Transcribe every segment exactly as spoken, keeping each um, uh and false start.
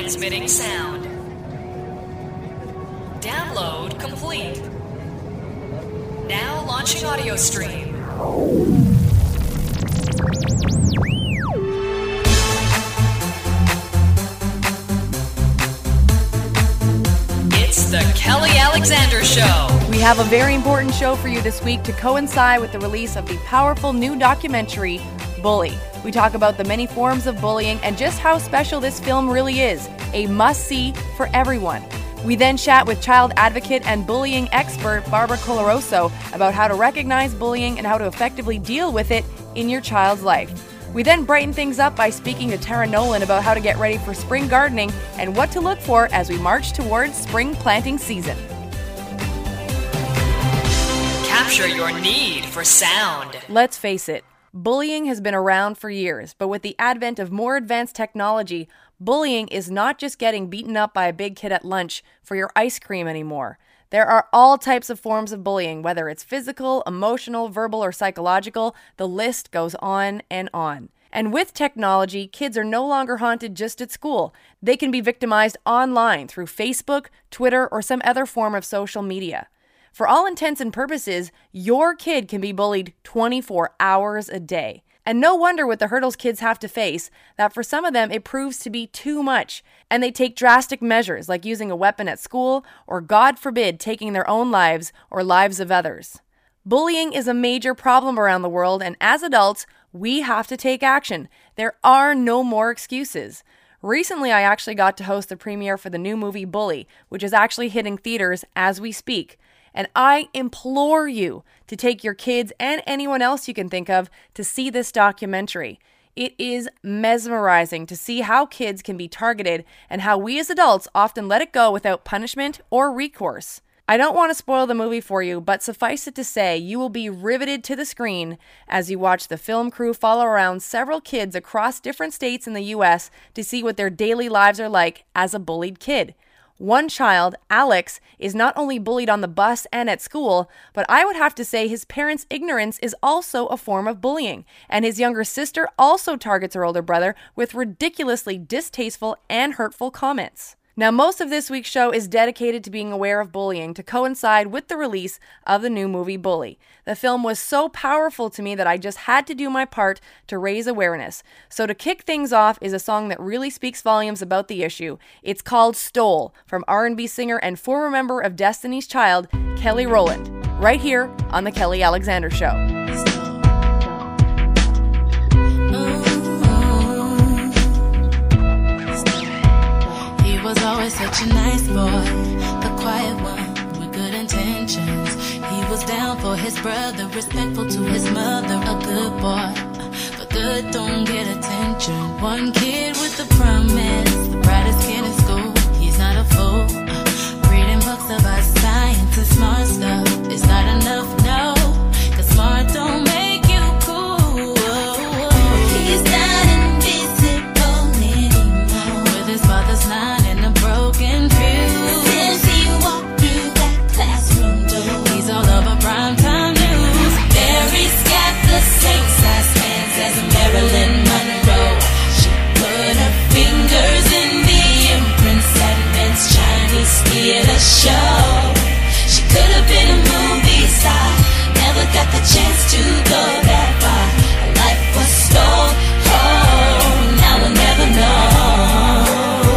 Transmitting sound. Download complete. Now launching audio stream. It's the Kelly Alexander Show. We have a very important show for you this week to coincide with the release of the powerful new documentary, Bully. We talk about the many forms of bullying and just how special this film really is, a must-see for everyone. We then chat with child advocate and bullying expert Barbara Coloroso about how to recognize bullying and how to effectively deal with it in your child's life. We then brighten things up by speaking to Tara Nolan about how to get ready for spring gardening and what to look for as we march towards spring planting season. Capture your need for sound. Let's face it, bullying has been around for years, but with the advent of more advanced technology, bullying is not just getting beaten up by a big kid at lunch for your ice cream anymore. There are all types of forms of bullying, whether it's physical, emotional, verbal, or psychological. The list goes on and on. And with technology, kids are no longer haunted just at school. They can be victimized online through Facebook, Twitter, or some other form of social media. For all intents and purposes, your kid can be bullied twenty-four hours a day. And no wonder with the hurdles kids have to face, that for some of them it proves to be too much, and they take drastic measures like using a weapon at school, or God forbid, taking their own lives or lives of others. Bullying is a major problem around the world, and as adults, we have to take action. There are no more excuses. Recently, I actually got to host the premiere for the new movie Bully, which is actually hitting theaters as we speak. And I implore you to take your kids and anyone else you can think of to see this documentary. It is mesmerizing to see how kids can be targeted and how we as adults often let it go without punishment or recourse. I don't want to spoil the movie for you, but suffice it to say, you will be riveted to the screen as you watch the film crew follow around several kids across different states in the U S to see what their daily lives are like as a bullied kid. One child, Alex, is not only bullied on the bus and at school, but I would have to say his parents' ignorance is also a form of bullying, and his younger sister also targets her older brother with ridiculously distasteful and hurtful comments. Now, most of this week's show is dedicated to being aware of bullying to coincide with the release of the new movie Bully. The film was so powerful to me that I just had to do my part to raise awareness. So to kick things off is a song that really speaks volumes about the issue. It's called Stole, from R and B singer and former member of Destiny's Child, Kelly Rowland, right here on The Kelly Alexander Show. Was always such a nice boy, the quiet one with good intentions. He was down for his brother, respectful to his mother, a good boy, but good don't get attention. One kid with the promise, the brightest kid in school. He's not a fool, reading books about science and smart stuff. It's not enough, no, 'cause smart don't make you cool. He's not invisible anymore, with his father's line broken fuse. Since he walked through that classroom door, he's all over primetime news. Mary's got the same size hands as Marilyn Monroe. She put her fingers in the imprints at Men's Chinese Theater show. She could have been a movie star, never got the chance to go that far. Her life was stole, oh, now we'll never know.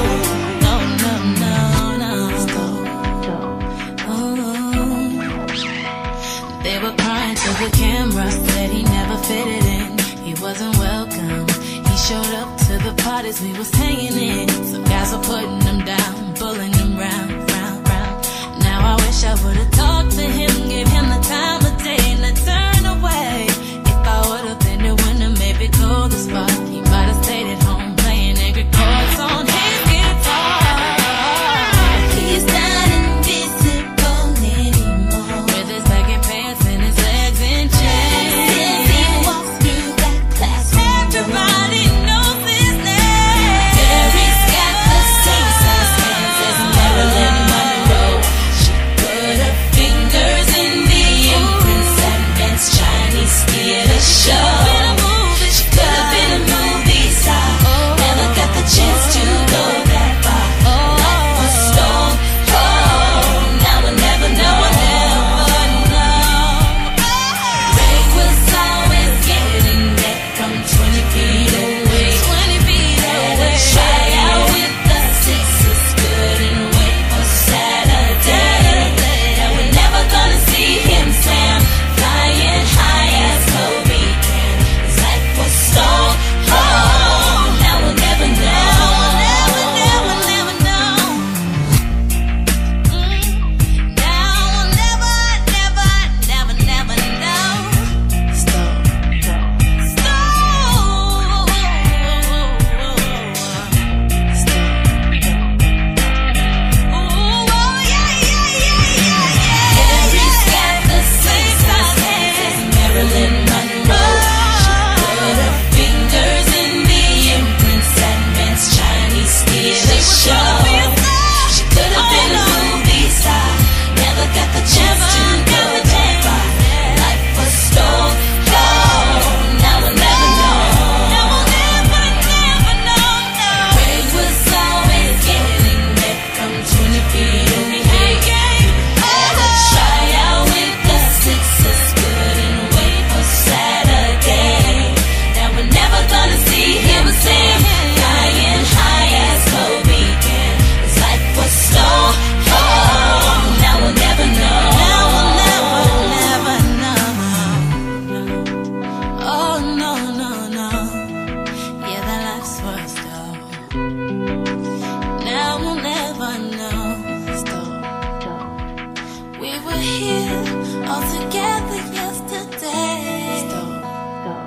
The camera said he never fitted in, he wasn't welcome. He showed up to the parties we was hanging in. Some guys were putting him down, bullying him round, round, round. Now I wish I would've talked to him, gave him the time of day and I turned away. If I would've been the winner, maybe go the spot. He might've stayed at home playing angry chords on his guitar. He's not invisible anymore, with his baggy pants and his legs in chains. Since he walks through that classroom, everybody knows his name. Mary's got the same size hands as Marilyn Monroe. She put her fingers in the imprints at Men's Chinese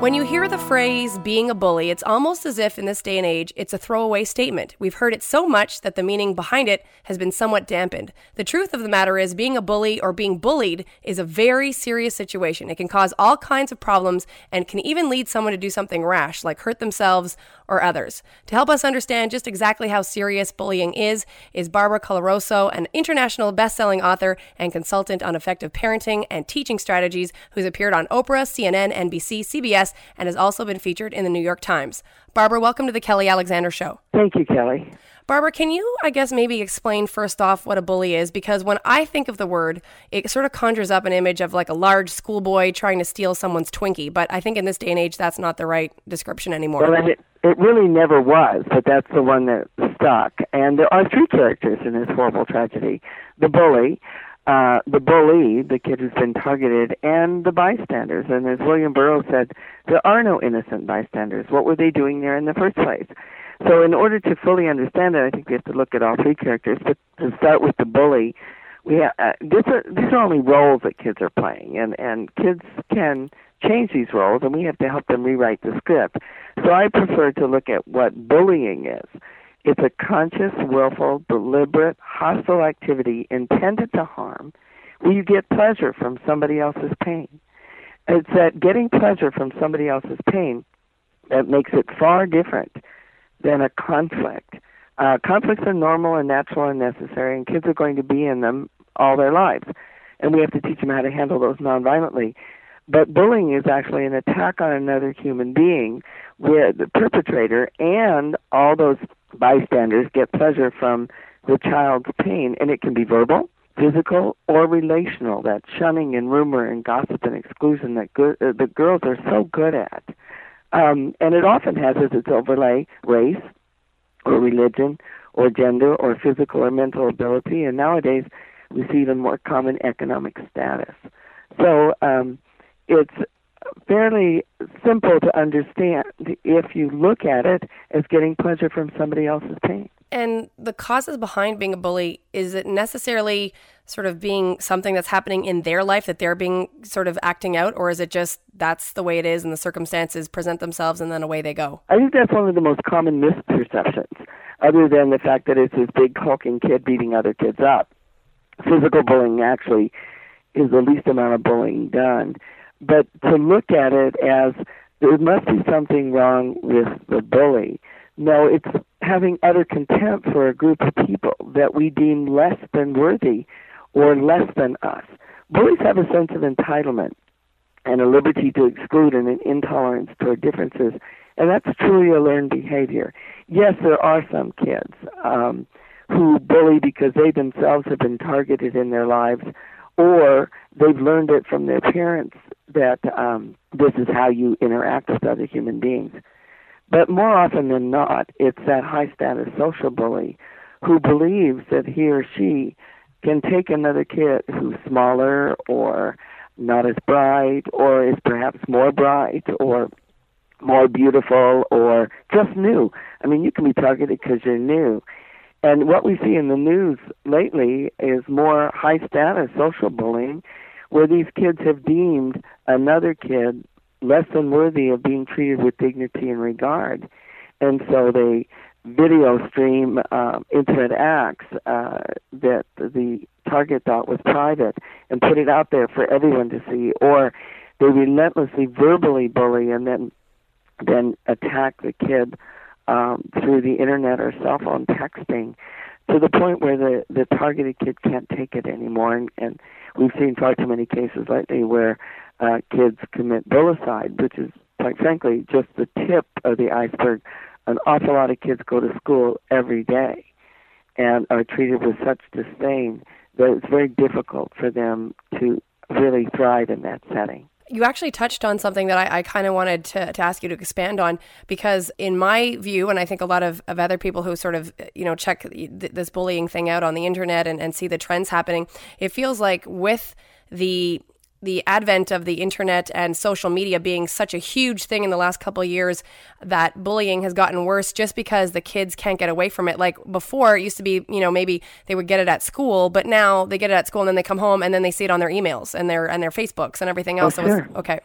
When you hear the phrase being a bully, it's almost as if in this day and age, it's a throwaway statement. We've heard it so much that the meaning behind it has been somewhat dampened. The truth of the matter is being a bully or being bullied is a very serious situation. It can cause all kinds of problems and can even lead someone to do something rash, like hurt themselves or others. To help us understand just exactly how serious bullying is, is Barbara Coloroso, an international best-selling author and consultant on effective parenting and teaching strategies, who's appeared on Oprah, C N N, N B C, C B S, and has also been featured in the New York Times. Barbara, welcome to the Kelly Alexander Show. Thank you, Kelly. Barbara, can you, I guess, maybe explain first off what a bully is? Because when I think of the word, it sort of conjures up an image of like a large schoolboy trying to steal someone's Twinkie. But I think in this day and age, that's not the right description anymore. Well, it, it really never was, but that's the one that stuck. And there are three characters in this horrible tragedy. The bully, uh, the bully, the kid who's been targeted, and the bystanders. And as William Burroughs said, there are no innocent bystanders. What were they doing there in the first place? So in order to fully understand it, I think we have to look at all three characters. But to start with the bully, we ha- uh, these, are, these are only roles that kids are playing, and, and kids can change these roles, and we have to help them rewrite the script. So I prefer to look at what bullying is. It's a conscious, willful, deliberate, hostile activity intended to harm, where you get pleasure from somebody else's pain. It's that getting pleasure from somebody else's pain that makes it far different than a conflict. Uh, conflicts are normal and natural and necessary, and kids are going to be in them all their lives. And we have to teach them how to handle those nonviolently. But bullying is actually an attack on another human being where the perpetrator and all those bystanders get pleasure from the child's pain. And it can be verbal, physical, or relational, that shunning and rumor and gossip and exclusion that go- uh, the girls are so good at. Um, and it often has as its overlay race or religion or gender or physical or mental ability. And nowadays we see even more common economic status. So um, it's fairly simple to understand if you look at it as getting pleasure from somebody else's pain. And the causes behind being a bully, is it necessarily sort of being something that's happening in their life that they're being sort of acting out, or is it just that's the way it is and the circumstances present themselves and then away they go? I think that's one of the most common misperceptions, other than the fact that it's this big hulking kid beating other kids up. Physical bullying actually is the least amount of bullying done. But to look at it as there must be something wrong with the bully. No, it's having utter contempt for a group of people that we deem less than worthy or less than us. Bullies have a sense of entitlement and a liberty to exclude and an intolerance toward differences, and that's truly a learned behavior. Yes, there are some kids um, who bully because they themselves have been targeted in their lives, or they've learned it from their parents that um, this is how you interact with other human beings. But more often than not, it's that high-status social bully who believes that he or she can take another kid who's smaller or not as bright or is perhaps more bright or more beautiful or just new. I mean, you can be targeted because you're new. And what we see in the news lately is more high-status social bullying, where these kids have deemed another kid less than worthy of being treated with dignity and regard. And so they video stream uh, intimate acts uh, that the target thought was private and put it out there for everyone to see, or they relentlessly verbally bully and then then attack the kid um, through the internet or cell phone texting, to the point where the, the targeted kid can't take it anymore. And, and we've seen far too many cases lately where uh, kids commit bullicide, which is, quite frankly, just the tip of the iceberg. An awful lot of kids go to school every day and are treated with such disdain that it's very difficult for them to really thrive in that setting. You actually touched on something that I, I kind of wanted to, to ask you to expand on, because in my view, and I think a lot of, of other people who sort of, you know, check th- this bullying thing out on the internet and, and see the trends happening, it feels like with the the advent of the internet and social media being such a huge thing in the last couple of years, that bullying has gotten worse just because the kids can't get away from it. Like before, it used to be, you know, maybe they would get it at school, but now they get it at school and then they come home and then they see it on their emails and their and their Facebooks and everything else. Oh, so sure. it's, okay.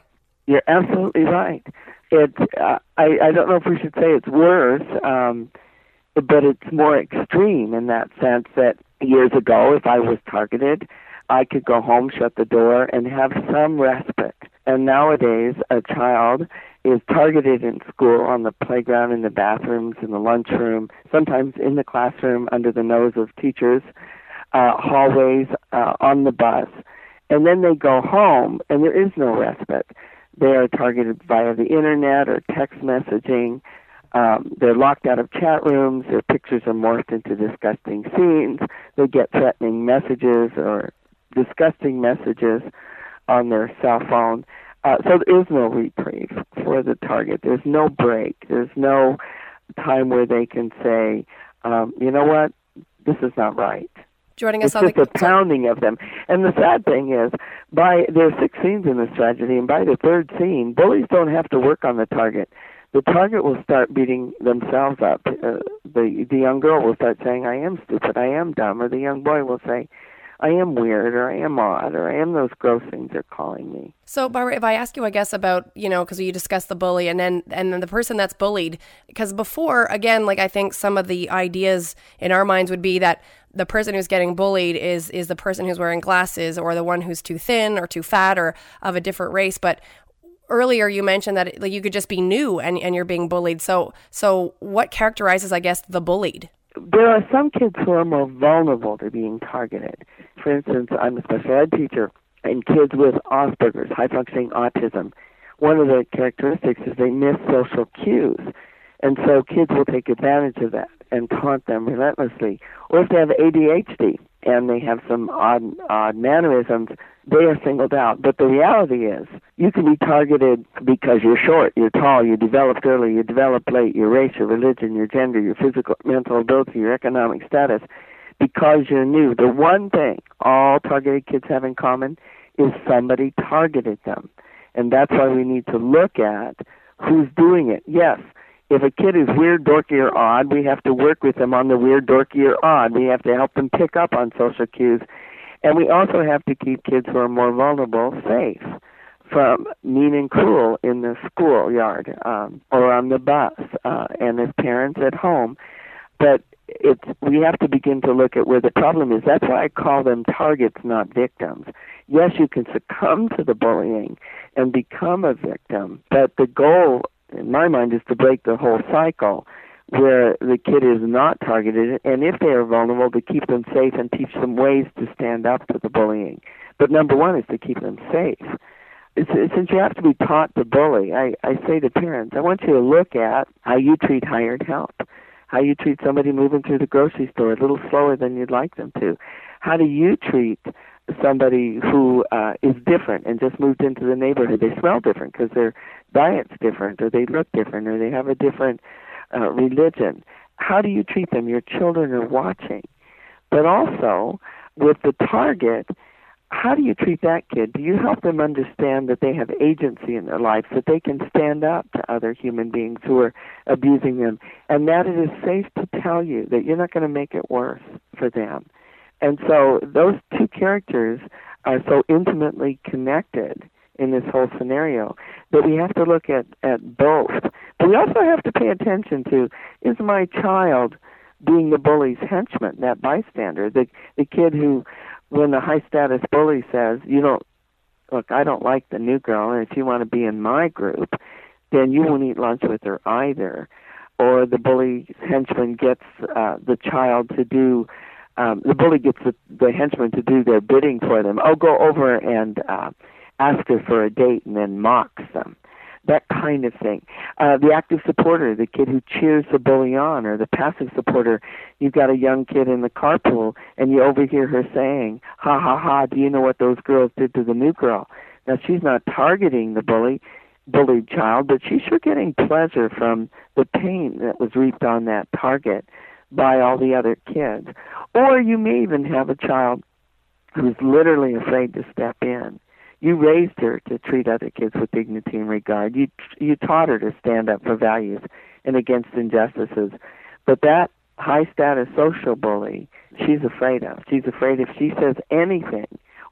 You're absolutely right. It, uh, I, I don't know if we should say it's worse, um, but it's more extreme in that sense that years ago, if I was targeted, I could go home, shut the door, and have some respite. And nowadays, a child is targeted in school, on the playground, in the bathrooms, in the lunchroom, sometimes in the classroom, under the nose of teachers, uh, hallways, uh, on the bus. And then they go home, and there is no respite. They are targeted via the internet or text messaging. Um, they're locked out of chat rooms. Their pictures are morphed into disgusting scenes. They get threatening messages or disgusting messages on their cell phone. Uh, so there is no reprieve for the target. There's no break. There's no time where they can say, um, you know what, this is not right. Joining us it's on just the a pounding of them. And the sad thing is, by there are six scenes in this tragedy, and by the third scene, bullies don't have to work on the target. The target will start beating themselves up. Uh, the the young girl will start saying, I am stupid, I am dumb, or the young boy will say, I am weird, or I am odd, or I am those gross things they're calling me. So, Barbara, if I ask you, I guess, about, you know, because you discussed the bully and then and then the person that's bullied, because before, again, like I think some of the ideas in our minds would be that the person who's getting bullied is is the person who's wearing glasses or the one who's too thin or too fat or of a different race. But earlier you mentioned that like, you could just be new and, and you're being bullied. So so what characterizes, I guess, the bullied? There are some kids who are more vulnerable to being targeted. For instance, I'm a special ed teacher, and kids with Asperger's, high-functioning autism, one of the characteristics is they miss social cues. And so kids will take advantage of that and taunt them relentlessly. Or if they have A D H D and they have some odd, odd mannerisms, they are singled out. But the reality is, you can be targeted because you're short, you're tall, you developed early, you developed late, your race, your religion, your gender, your physical, mental ability, your economic status, because you're new. The one thing all targeted kids have in common is somebody targeted them. And that's why we need to look at who's doing it. Yes, if a kid is weird, dorky, or odd, we have to work with them on the weird, dorky, or odd. We have to help them pick up on social cues. And we also have to keep kids who are more vulnerable safe from mean and cruel in the schoolyard um, or on the bus uh, and as parents at home. But it's, we have to begin to look at where the problem is. That's why I call them targets, not victims. Yes, you can succumb to the bullying and become a victim, but the goal, in my mind, is to break the whole cycle where the kid is not targeted, and if they are vulnerable, to keep them safe and teach them ways to stand up to the bullying. But number one is to keep them safe. It's, it's, since you have to be taught to bully, I, I say to parents, I want you to look at how you treat hired help, how you treat somebody moving through the grocery store a little slower than you'd like them to. How do you treat somebody who uh, is different and just moved into the neighborhood? They smell different because their diet's different, or they look different, or they have a different uh, religion. How do you treat them? Your children are watching. But also, with the target, how do you treat that kid? Do you help them understand that they have agency in their life, that they can stand up to other human beings who are abusing them, and that it is safe to tell you that you're not going to make it worse for them? And so those two characters are so intimately connected in this whole scenario that we have to look at, at both. But we also have to pay attention to, is my child being the bully's henchman, that bystander, the, the kid who, when the high-status bully says, you don't, look, I don't like the new girl, and if you want to be in my group, then you won't eat lunch with her either. Or the bully's henchman gets uh, the child to do Um, the bully gets the, the henchman to do their bidding for them. Oh, go over and uh, ask her for a date and then mocks them. That kind of thing. Uh, the active supporter, the kid who cheers the bully on, or the passive supporter, you've got a young kid in the carpool and you overhear her saying, ha, ha, ha, do you know what those girls did to the new girl? Now, she's not targeting the bully, bullied child, but she's sure getting pleasure from the pain that was reaped on that target by all the other kids. Or you may even have a child who's literally afraid to step in. You raised her to treat other kids with dignity and regard. You you taught her to stand up for values and against injustices. But that high-status social bully, she's afraid of. She's afraid if she says anything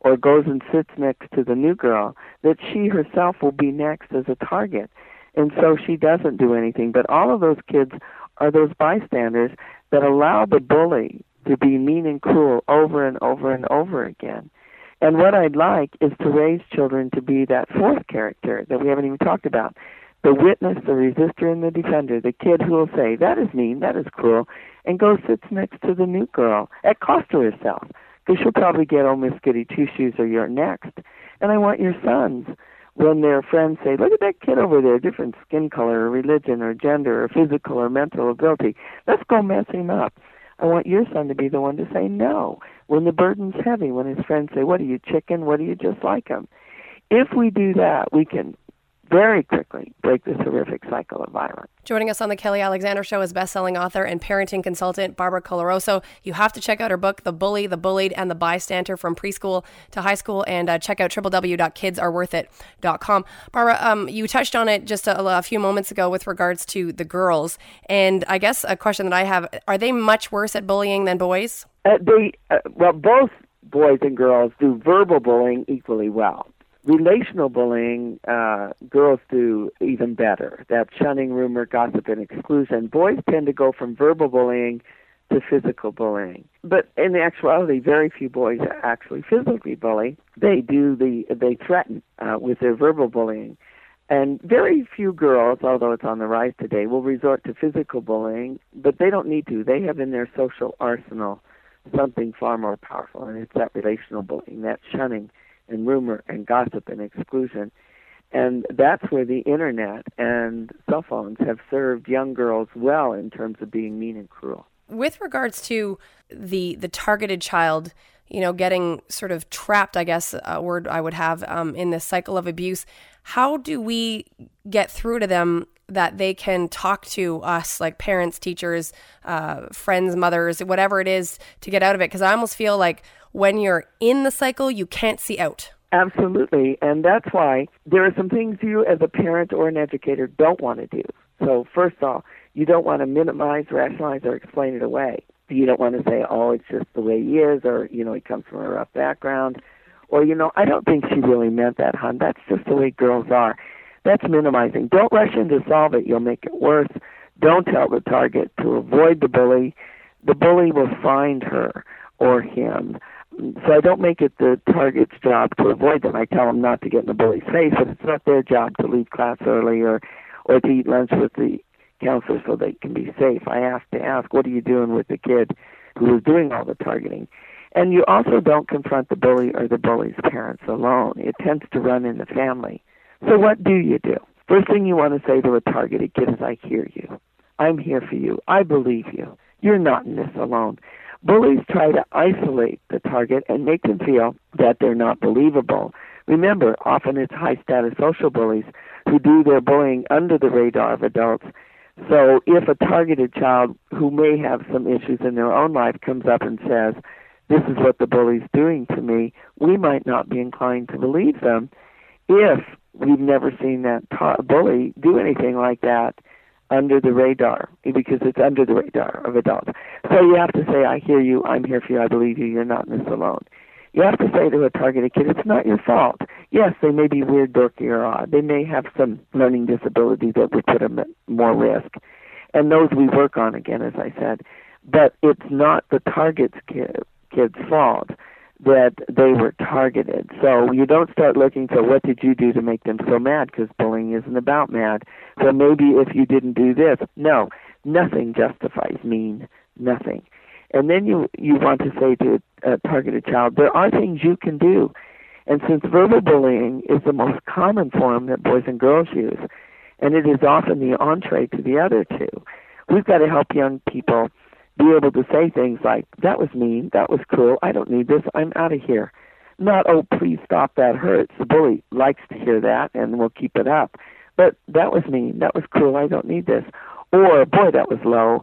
or goes and sits next to the new girl, that she herself will be next as a target. And so she doesn't do anything. But all of those kids are those bystanders that allow the bully to be mean and cruel over and over and over again. And what I'd like is to raise children to be that fourth character that we haven't even talked about. The witness, the resistor, and the defender. The kid who will say, that is mean, that is cruel, and goes sits next to the new girl at cost to herself, because she'll probably get, oh, Miss Goody Two-Shoes, or you're next. And I want your sons, when their friends say, look at that kid over there, different skin color or religion or gender or physical or mental ability, let's go mess him up. I want your son to be the one to say no when the burden's heavy, when his friends say, what are you, chicken? What are you, just like him? If we do that, we can very quickly break this horrific cycle of violence. Joining us on the Kelly Alexander Show is best-selling author and parenting consultant Barbara Coloroso. You have to check out her book, The Bully, The Bullied, and The Bystander, from preschool to high school, and uh, check out w w w dot kids are worth it dot com. Barbara, um, you touched on it just a, a few moments ago with regards to the girls, and I guess a question that I have, are they much worse at bullying than boys? Uh, they, uh, well, both boys and girls do verbal bullying equally well. Relational bullying, uh, girls do even better. That's shunning, rumor, gossip, and exclusion. Boys tend to go from verbal bullying to physical bullying. But in actuality, very few boys actually physically bully. They do the, they threaten uh, with their verbal bullying. And very few girls, although it's on the rise today, will resort to physical bullying, but they don't need to. They have in their social arsenal something far more powerful, and it's that relational bullying, that shunning and rumor and gossip and exclusion. And that's where the internet and cell phones have served young girls well in terms of being mean and cruel. With regards to the the targeted child, you know, getting sort of trapped, I guess a word I would have, um, in this cycle of abuse, how do we get through to them that they can talk to us, like parents, teachers, uh, friends, mothers, whatever it is, to get out of it? Because I almost feel like when you're in the cycle, you can't see out. Absolutely, and that's why there are some things you as a parent or an educator don't want to do. So first off, you don't want to minimize, rationalize, or explain it away. You don't want to say, oh, it's just the way he is, or, you know, he comes from a rough background, or, you know, I don't think she really meant that, hon. That's just the way girls are. That's minimizing. Don't rush in to solve it. You'll make it worse. Don't tell the target to avoid the bully. The bully will find her or him. So I don't make it the target's job to avoid them. I tell them not to get in the bully's face, but it's not their job to leave class early or, or to eat lunch with the counselor so they can be safe. I have to ask, what are you doing with the kid who is doing all the targeting? And you also don't confront the bully or the bully's parents alone. It tends to run in the family. So what do you do? First thing you want to say to a targeted kid is, I hear you. I'm here for you. I believe you. You're not in this alone. Bullies try to isolate the target and make them feel that they're not believable. Remember, often it's high-status social bullies who do their bullying under the radar of adults. So if a targeted child who may have some issues in their own life comes up and says, this is what the bully's doing to me, we might not be inclined to believe them if we've never seen that ta- bully do anything like that under the radar, because it's under the radar of adults. So you have to say, I hear you, I'm here for you, I believe you, you're not in this alone. You have to say to a targeted kid, it's not your fault. Yes, they may be weird, dorky, or odd. They may have some learning disability that would put them at more risk. And those we work on, again, as I said. But it's not the target's kid, kid's fault that they were targeted. So you don't start looking for what did you do to make them so mad, because bullying isn't about mad. So maybe if you didn't do this. No, nothing justifies mean, nothing. And then you, you want to say to a targeted child, there are things you can do. And since verbal bullying is the most common form that boys and girls use, and it is often the entree to the other two, we've got to help young people be able to say things like, that was mean, that was cruel, I don't need this, I'm out of here. Not, oh, please stop, that hurts. The bully likes to hear that and will keep it up. But that was mean, that was cruel, I don't need this. Or, boy, that was low.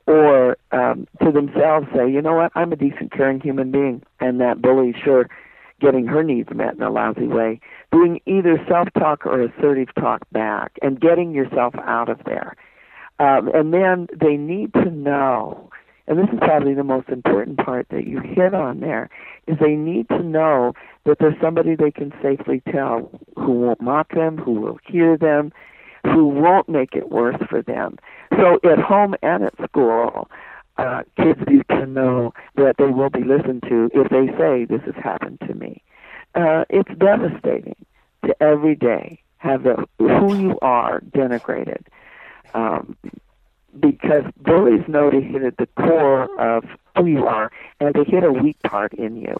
Or um, to themselves say, you know what, I'm a decent, caring human being, and that bully's sure getting her needs met in a lousy way. Doing either self-talk or assertive talk back and getting yourself out of there. Um, and then they need to know, and this is probably the most important part that you hit on there, is they need to know that there's somebody they can safely tell who won't mock them, who will hear them, who won't make it worse for them. So at home and at school, uh, kids need to know that they will be listened to if they say, this has happened to me. Uh, it's devastating to every day have the, who you are denigrated. Um, because bullies know to hit at the core of who you are, and they hit a weak part in you.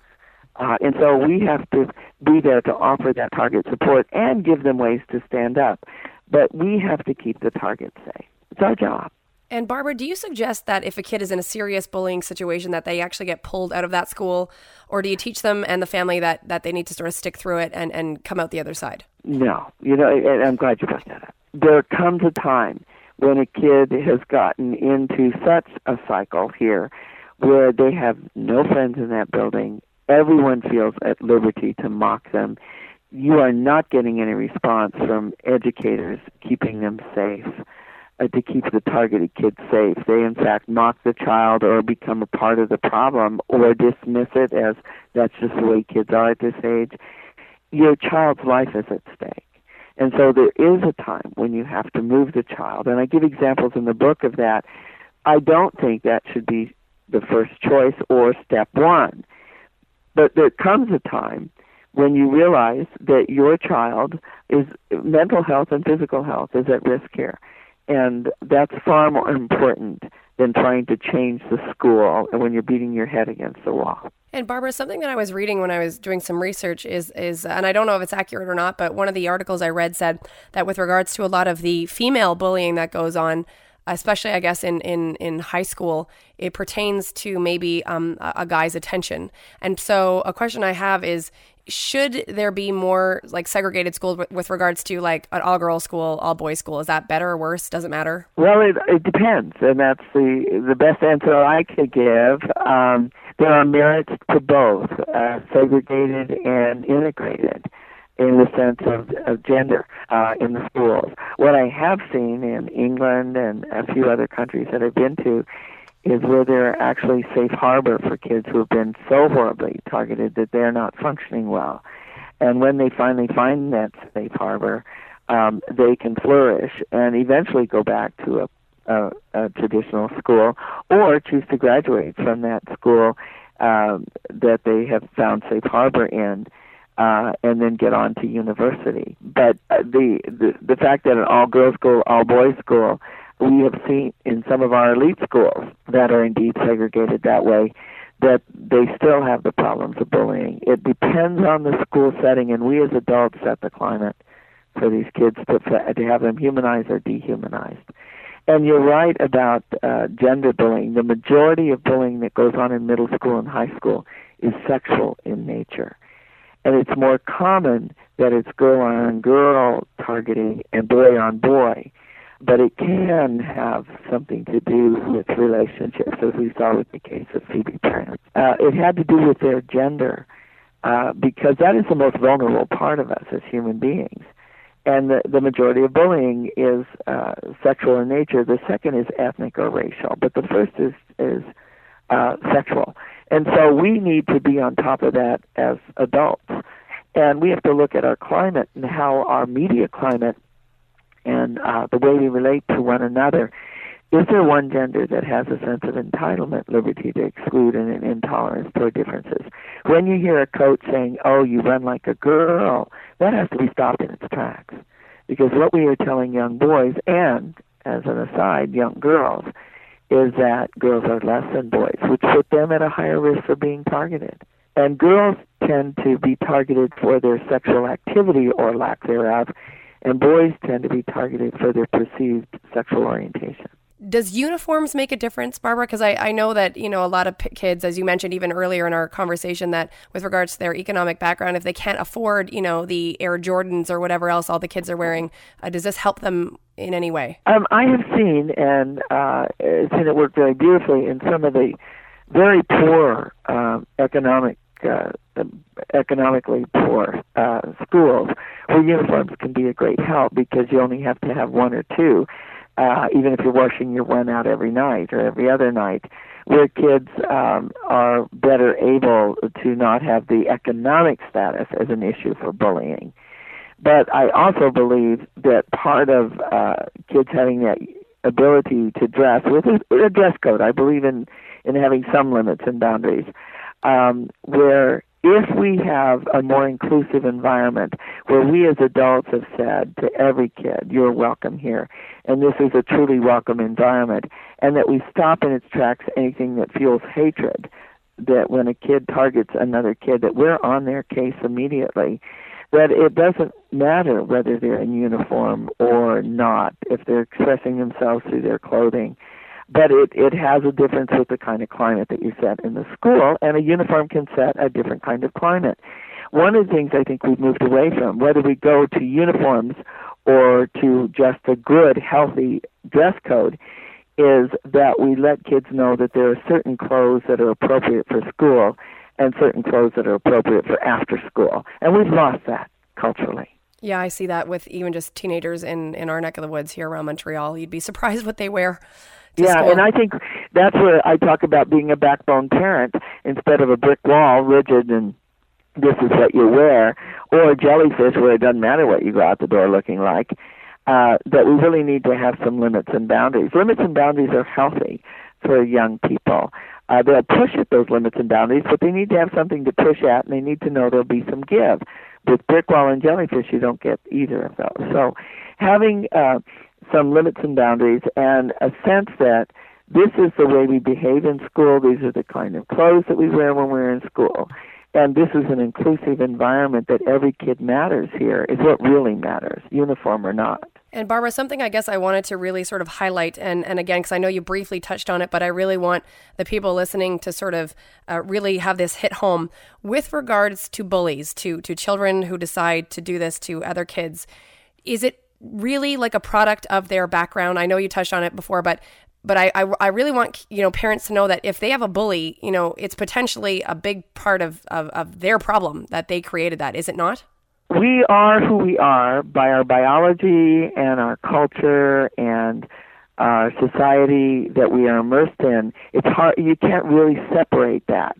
Uh, and so we have to be there to offer that target support and give them ways to stand up. But we have to keep the target safe. It's our job. And Barbara, do you suggest that if a kid is in a serious bullying situation that they actually get pulled out of that school, or do you teach them and the family that, that they need to sort of stick through it and, and come out the other side? No. You know, and I'm glad you brought that up. There comes a time when a kid has gotten into such a cycle here where they have no friends in that building, everyone feels at liberty to mock them. You are not getting any response from educators keeping them safe, uh, to keep the targeted kids safe. They, in fact, mock the child or become a part of the problem or dismiss it as that's just the way kids are at this age. Your child's life is at stake. And so there is a time when you have to move the child. And I give examples in the book of that. I don't think that should be the first choice or step one. But there comes a time when you realize that your child is mental health and physical health is at risk here. And that's far more important than trying to change the school and when you're beating your head against the wall. And Barbara, something that I was reading when I was doing some research is, is, and I don't know if it's accurate or not, but one of the articles I read said that with regards to a lot of the female bullying that goes on, especially, I guess, in, in, in high school, it pertains to maybe um, a, a guy's attention. And so a question I have is, should there be more like segregated schools with, with regards to like an all-girls school, all-boys school? Is that better or worse? Doesn't matter? Well, it, it depends, and that's the, the best answer I could give. Um, there are merits to both, uh, segregated and integrated, in the sense of, of gender uh, in the schools. What I have seen in England and a few other countries that I've been to is where they're actually safe harbor for kids who have been so horribly targeted that they're not functioning well. And when they finally find that safe harbor, um, they can flourish and eventually go back to a, a, a traditional school or choose to graduate from that school um, that they have found safe harbor in. Uh, and then get on to university. But uh, the, the the fact that an all-girls school, all-boys school, we have seen in some of our elite schools that are indeed segregated that way, that they still have the problems of bullying. It depends on the school setting, and we as adults set the climate for these kids to, to have them humanized or dehumanized. And you're right about uh, gender bullying. The majority of bullying that goes on in middle school and high school is sexual in nature. And it's more common that it's girl on girl targeting and boy on boy. But it can have something to do with relationships, as we saw with the case of Phoebe Prince. Uh, it had to do with their gender, uh, because that is the most vulnerable part of us as human beings. And the, the majority of bullying is uh, sexual in nature. The second is ethnic or racial. But the first is, is uh, sexual. And so we need to be on top of that as adults. And we have to look at our climate and how our media climate and uh, the way we relate to one another. Is there one gender that has a sense of entitlement, liberty to exclude, and an intolerance toward differences? When you hear a coach saying, oh, you run like a girl, that has to be stopped in its tracks. Because what we are telling young boys, and, as an aside, young girls, is that girls are less than boys, which put them at a higher risk for being targeted. And girls tend to be targeted for their sexual activity or lack thereof, and boys tend to be targeted for their perceived sexual orientation. Does uniforms make a difference, Barbara? Because I, I know that, you know, a lot of p- kids, as you mentioned even earlier in our conversation, that with regards to their economic background, if they can't afford, you know, the Air Jordans or whatever else all the kids are wearing, uh, does this help them in any way? Um, I have seen, and uh, seen it work very beautifully in some of the very poor uh, economic, uh, economically poor uh, schools, where uniforms can be a great help because you only have to have one or two. uh, even if you're washing your one out every night or every other night, where kids um, are better able to not have the economic status as an issue for bullying. But I also believe that part of uh, kids having that ability to dress with a, with a dress code, I believe in, in having some limits and boundaries, um, where if we have a more inclusive environment where we as adults have said to every kid, you're welcome here, and this is a truly welcome environment, and that we stop in its tracks anything that fuels hatred, that when a kid targets another kid, that we're on their case immediately, that it doesn't matter whether they're in uniform or not, if they're expressing themselves through their clothing. But it, it has a difference with the kind of climate that you set in the school, and a uniform can set a different kind of climate. One of the things I think we've moved away from, whether we go to uniforms or to just a good, healthy dress code, is that we let kids know that there are certain clothes that are appropriate for school and certain clothes that are appropriate for after school. And we've lost that culturally. Yeah, I see that with even just teenagers in, in our neck of the woods here around Montreal. You'd be surprised what they wear. Yeah, school. And I think that's where I talk about being a backbone parent instead of a brick wall, rigid, and this is what you wear, or a jellyfish where it doesn't matter what you go out the door looking like, uh, that we really need to have some limits and boundaries. Limits and boundaries are healthy for young people. Uh, they'll push at those limits and boundaries, but they need to have something to push at, and they need to know there'll be some give. With brick wall and jellyfish, you don't get either of those. So having uh, some limits and boundaries and a sense that this is the way we behave in school, these are the kind of clothes that we wear when we're in school, and this is an inclusive environment that every kid matters here is what really matters, uniform or not. And Barbara, something I guess I wanted to really sort of highlight, and, and again, because I know you briefly touched on it, but I really want the people listening to sort of uh, really have this hit home with regards to bullies, to, to children who decide to do this to other kids. Is it really like a product of their background? I know you touched on it before, but but I, I, I really want, you know, parents to know that if they have a bully, you know, it's potentially a big part of, of, of their problem that they created that, is it not? We are who we are by our biology and our culture and our society that we are immersed in. It's hard, you can't really separate that.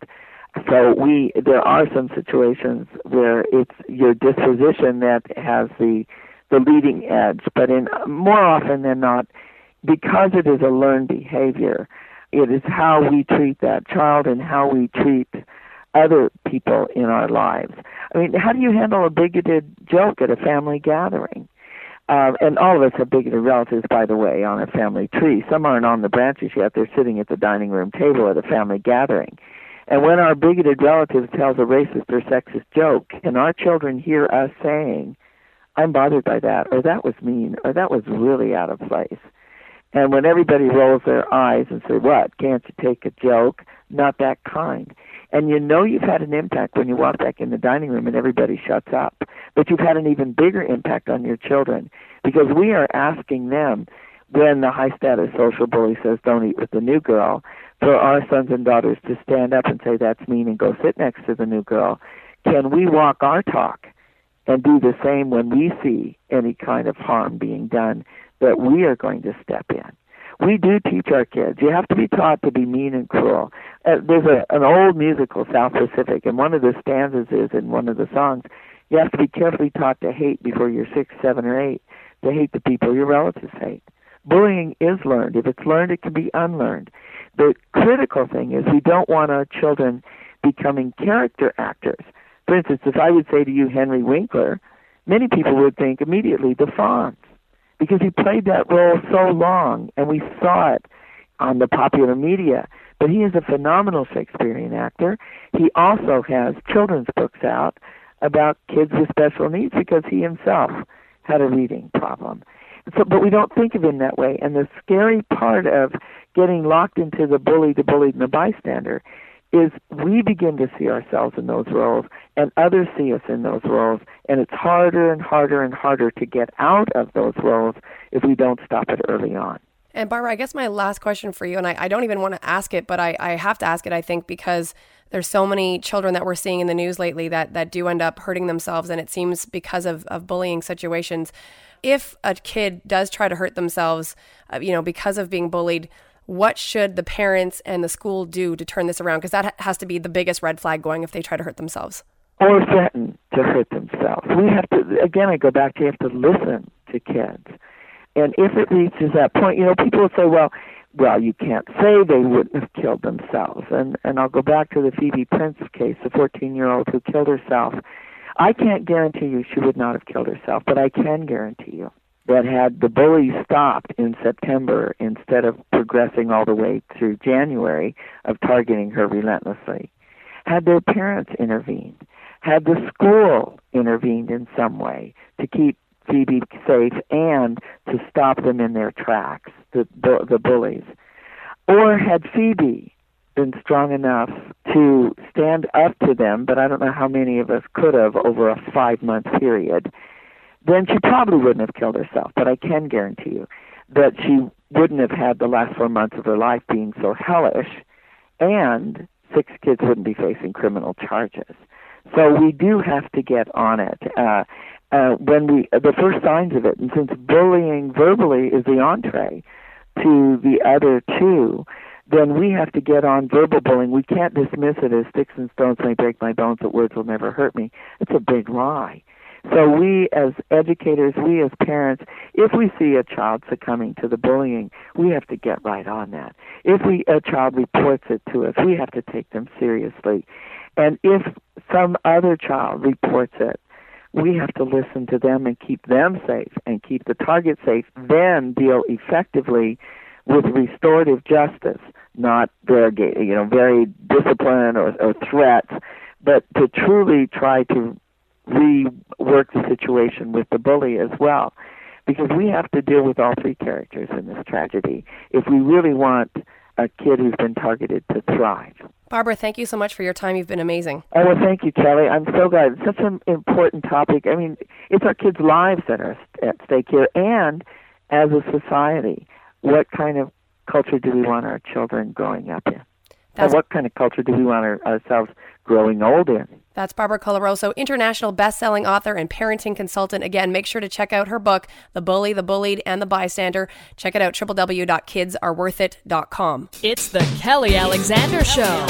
So we, there are some situations where it's your disposition that has the the leading edge, but in more often than not, because it is a learned behavior, it is how we treat that child and how we treat other people in our lives. I mean, how do you handle a bigoted joke at a family gathering? Uh, and all of us have bigoted relatives, by the way, on a family tree. Some aren't on the branches yet. They're sitting at the dining room table at a family gathering. And when our bigoted relative tells a racist or sexist joke, and our children hear us saying, I'm bothered by that, or that was mean, or that was really out of place. And when everybody rolls their eyes and say, what, can't you take a joke? Not that kind. And you know you've had an impact when you walk back in the dining room and everybody shuts up. But you've had an even bigger impact on your children because we are asking them, when the high-status social bully says, don't eat with the new girl, for our sons and daughters to stand up and say, that's mean, and go sit next to the new girl. Can we walk our talk and do the same when we see any kind of harm being done, that we are going to step in? We do teach our kids. You have to be taught to be mean and cruel. Uh, there's a, an old musical, South Pacific, and one of the stanzas is in one of the songs, you have to be carefully taught to hate before you're six, seven, or eight, to hate the people your relatives hate. Bullying is learned. If it's learned, it can be unlearned. The critical thing is we don't want our children becoming character actors. For instance, if I would say to you Henry Winkler, many people would think immediately the Fonz, because he played that role so long, and we saw it on the popular media. But he is a phenomenal Shakespearean actor. He also has children's books out about kids with special needs because he himself had a reading problem. So, but we don't think of him that way. And the scary part of getting locked into the bully, the bullied, and the bystander is we begin to see ourselves in those roles, and others see us in those roles, and it's harder and harder and harder to get out of those roles if we don't stop it early on. And Barbara, I guess my last question for you, and I, I don't even want to ask it, but I, I have to ask it, I think, because there's so many children that we're seeing in the news lately that, that do end up hurting themselves, and it seems because of, of bullying situations. If a kid does try to hurt themselves, uh, you know, because of being bullied, what should the parents and the school do to turn this around? Because that ha- has to be the biggest red flag going if they try to hurt themselves. Or threaten to hurt themselves. We have to, again, I go back to you have to listen to kids. And if it reaches that point, you know, people will say, well, well, you can't say they wouldn't have killed themselves. And, and I'll go back to the Phoebe Prince case, the fourteen-year-old who killed herself. I can't guarantee you she would not have killed herself, but I can guarantee you that had the bully stopped in September instead of progressing all the way through January of targeting her relentlessly, had their parents intervened, had the school intervened in some way to keep Phoebe safe and to stop them in their tracks, the, the, the bullies, or had Phoebe been strong enough to stand up to them, but I don't know how many of us could have over a five-month period, then she probably wouldn't have killed herself. But I can guarantee you that she wouldn't have had the last four months of her life being so hellish, and six kids wouldn't be facing criminal charges. So we do have to get on it. Uh, uh, when we the first signs of it, and since bullying verbally is the entree to the other two, then we have to get on verbal bullying. We can't dismiss it as sticks and stones may break my bones, but words will never hurt me. It's a big lie. So we as educators, we as parents, if we see a child succumbing to the bullying, we have to get right on that. If we a child reports it to us, we have to take them seriously. And if some other child reports it, we have to listen to them and keep them safe and keep the target safe, then deal effectively with restorative justice, not very, you know, very discipline or, or threats, but to truly try to rework the situation with the bully as well, because we have to deal with all three characters in this tragedy if we really want a kid who's been targeted to thrive. Barbara, thank you so much for your time. You've been amazing. Oh, well, thank you, Kelly. I'm so glad. It's such an important topic. I mean, it's our kids' lives that are at stake here, and as a society, what kind of culture do we want our children growing up in? That's, and what kind of culture do we want our, ourselves growing old in? That's Barbara Coloroso, international best-selling author and parenting consultant. Again, make sure to check out her book, The Bully, The Bullied, and The Bystander. Check it out, w w w dot kids are worth it dot com. It's the Kelly Alexander Show.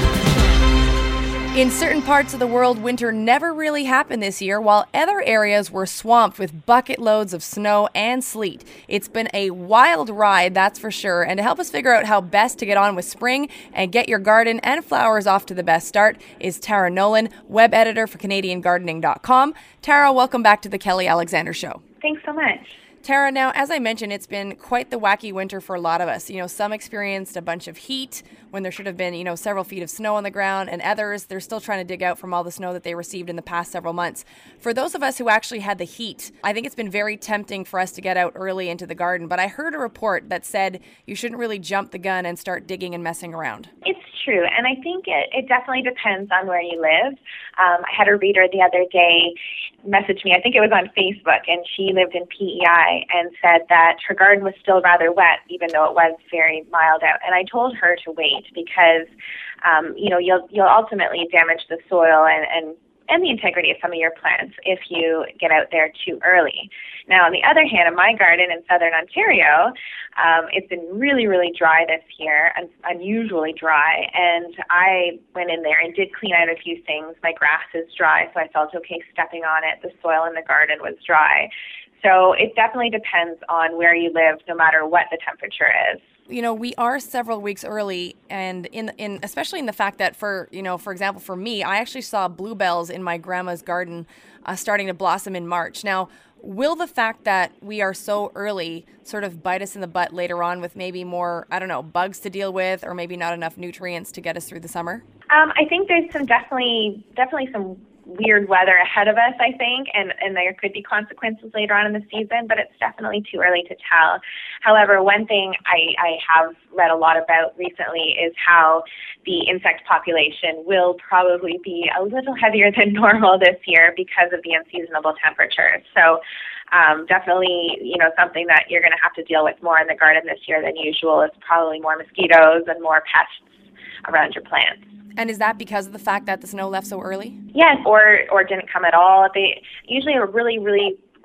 In certain parts of the world, winter never really happened this year, while other areas were swamped with bucket loads of snow and sleet. It's been a wild ride, that's for sure. And to help us figure out how best to get on with spring and get your garden and flowers off to the best start is Tara Nolan, web editor for Canadian Gardening dot com. Tara, welcome back to the Kelly Alexander Show. Thanks so much. Tara, now, as I mentioned, it's been quite the wacky winter for a lot of us. You know, some experienced a bunch of heat when there should have been, you know, several feet of snow on the ground, and others, they're still trying to dig out from all the snow that they received in the past several months. For those of us who actually had the heat, I think it's been very tempting for us to get out early into the garden, but I heard a report that said you shouldn't really jump the gun and start digging and messing around. It's true, and I think it, it definitely depends on where you live. Um, I had a reader the other day message me, I think it was on Facebook, and she lived in P E I and said that her garden was still rather wet, even though it was very mild out. And I told her to wait because, um, you know, you'll you'll ultimately damage the soil and, and and the integrity of some of your plants if you get out there too early. Now, on the other hand, in my garden in southern Ontario, um, it's been really, really dry this year, un- unusually dry, and I went in there and did clean out a few things. My grass is dry, so I felt okay stepping on it. The soil in the garden was dry. So it definitely depends on where you live, no matter what the temperature is. You know, we are several weeks early, and in in especially in the fact that for, you know, for example, for me, I actually saw bluebells in my grandma's garden uh, starting to blossom in March. Now, will the fact that we are so early sort of bite us in the butt later on with maybe more, I don't know, bugs to deal with, or maybe not enough nutrients to get us through the summer? Um, I think there's some definitely, definitely some weird weather ahead of us, I think, and, and there could be consequences later on in the season, but it's definitely too early to tell. However, one thing I, I have read a lot about recently is how the insect population will probably be a little heavier than normal this year because of the unseasonable temperatures. So um, definitely, you know, something that you're going to have to deal with more in the garden this year than usual is probably more mosquitoes and more pests around your plants. And is that because of the fact that the snow left so early? Yes, or or didn't come at all. They usually are really, really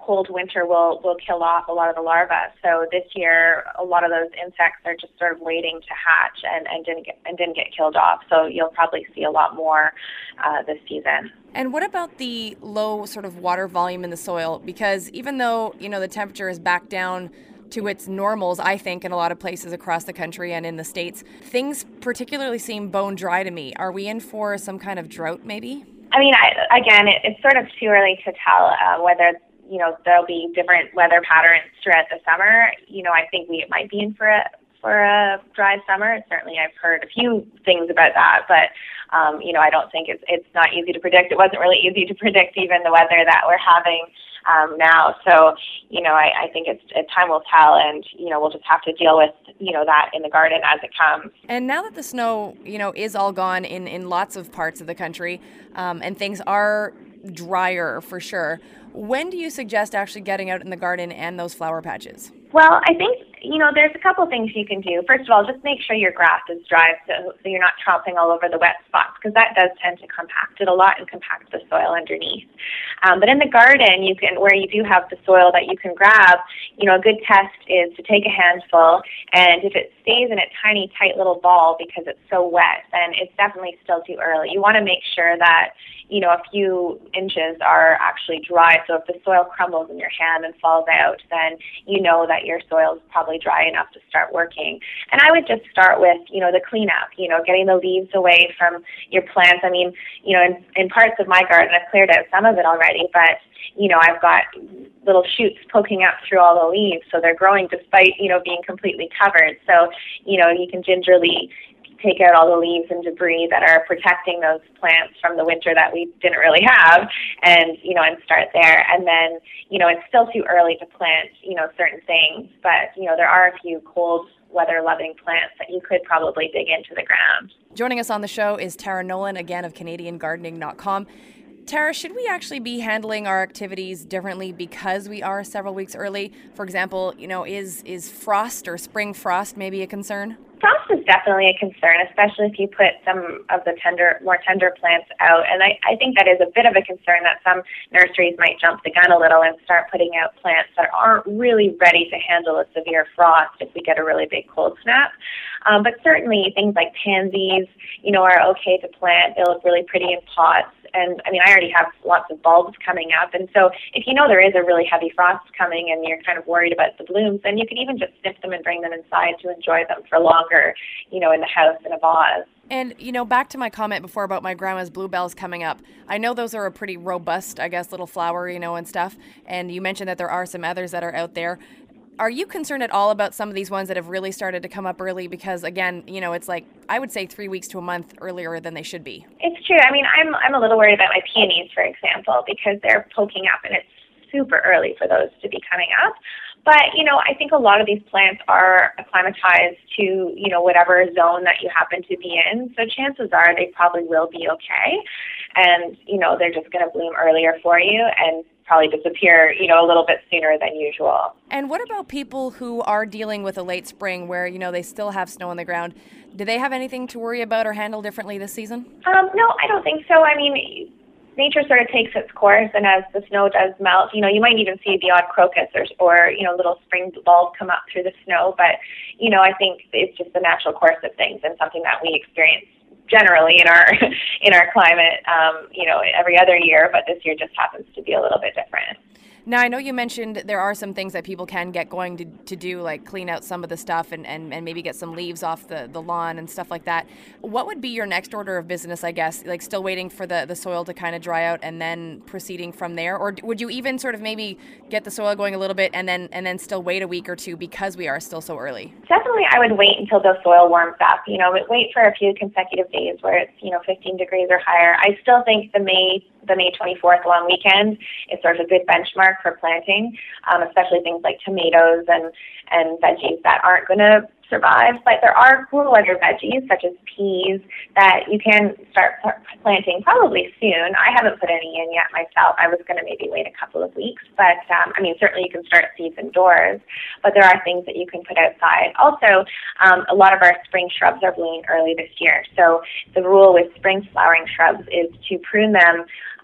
cold winter will will kill off a lot of the larvae. So this year, a lot of those insects are just sort of waiting to hatch and, and didn't get and didn't get killed off. So you'll probably see a lot more uh, this season. And what about the low sort of water volume in the soil? Because even though, you know, the temperature is back down to its normals, I think, in a lot of places across the country and in the States, things particularly seem bone dry to me. Are we in for some kind of drought maybe? I mean, I, again, it, it's sort of too early to tell uh, whether, you know, there'll be different weather patterns throughout the summer. You know, I think we might be in for a for a dry summer. Certainly, I've heard a few things about that, but um, you know, I don't think it's it's not easy to predict. It wasn't really easy to predict even the weather that we're having um, now. So, you know, I, I think it's it, time will tell, and you know, we'll just have to deal with you know that in the garden as it comes. And now that the snow, you know, is all gone in in lots of parts of the country, um, and things are drier for sure, when do you suggest actually getting out in the garden and those flower patches? Well, I think, you know, there's a couple things you can do. First of all, just make sure your grass is dry so, so you're not tromping all over the wet spots, because that does tend to compact it a lot and compact the soil underneath. Um, but in the garden, you can, where you do have the soil that you can grab, you know, a good test is to take a handful, and if it stays in a tiny, tight little ball because it's so wet, then it's definitely still too early. You want to make sure that, you know, a few inches are actually dry. So if the soil crumbles in your hand and falls out, then you know that your soil is probably dry enough to start working. And I would just start with, you know, the cleanup, you know, getting the leaves away from your plants. I mean, you know, in, in parts of my garden, I've cleared out some of it already, but, you know, I've got little shoots poking up through all the leaves, so they're growing despite, you know, being completely covered. So, you know, you can gingerly take out all the leaves and debris that are protecting those plants from the winter that we didn't really have, and, you know, and start there. And then, you know, it's still too early to plant, you know, certain things, but, you know, there are a few cold weather-loving plants that you could probably dig into the ground. Joining us on the show is Tara Nolan, again, of Canadian Gardening dot com. Tara, should we actually be handling our activities differently because we are several weeks early? For example, you know, is is frost or spring frost maybe a concern? Frost is definitely a concern, especially if you put some of the tender, more tender plants out. And I, I think that is a bit of a concern that some nurseries might jump the gun a little and start putting out plants that aren't really ready to handle a severe frost if we get a really big cold snap. Um, but certainly things like pansies, you know, are okay to plant. They look really pretty in pots. And, I mean, I already have lots of bulbs coming up. And so if you know there is a really heavy frost coming and you're kind of worried about the blooms, then you can even just snip them and bring them inside to enjoy them for longer, you know, in the house in a vase. And, you know, back to my comment before about my grandma's bluebells coming up. I know those are a pretty robust, I guess, little flower, you know, and stuff. And you mentioned that there are some others that are out there. Are you concerned at all about some of these ones that have really started to come up early? Because, again, you know, it's like, I would say three weeks to a month earlier than they should be. It's true. I mean, I'm I'm a little worried about my peonies, for example, because they're poking up and it's super early for those to be coming up. But, you know, I think a lot of these plants are acclimatized to, you know, whatever zone that you happen to be in. So chances are they probably will be okay. And, you know, they're just going to bloom earlier for you and probably disappear, you know, a little bit sooner than usual. And what about people who are dealing with a late spring where, you know, they still have snow on the ground? Do they have anything to worry about or handle differently this season? Um, no, I don't think so. I mean, nature sort of takes its course, and as the snow does melt, you know, you might even see the odd crocus or, or you know, little spring bulb come up through the snow. But, you know, I think it's just the natural course of things and something that we experience generally in our in our climate, um, you know, every other year, but this year just happens to be a little bit different. Now, I know you mentioned there are some things that people can get going to, to do, like clean out some of the stuff and, and, and maybe get some leaves off the, the lawn and stuff like that. What would be your next order of business, I guess? Like still waiting for the, the soil to kind of dry out and then proceeding from there? Or would you even sort of maybe get the soil going a little bit and then and then still wait a week or two because we are still so early? Definitely, I would wait until the soil warms up. You know, wait for a few consecutive days where it's, you know, fifteen degrees or higher. I still think the May the May twenty-fourth long weekend is sort of a good benchmark for planting, um, especially things like tomatoes and, and veggies that aren't going to survive. But there are cool weather veggies such as peas that you can start planting probably soon. I haven't put any in yet myself. I was going to maybe wait a couple of weeks. But, um, I mean, certainly you can start seeds indoors, but there are things that you can put outside. Also, um, a lot of our spring shrubs are blooming early this year. So the rule with spring flowering shrubs is to prune them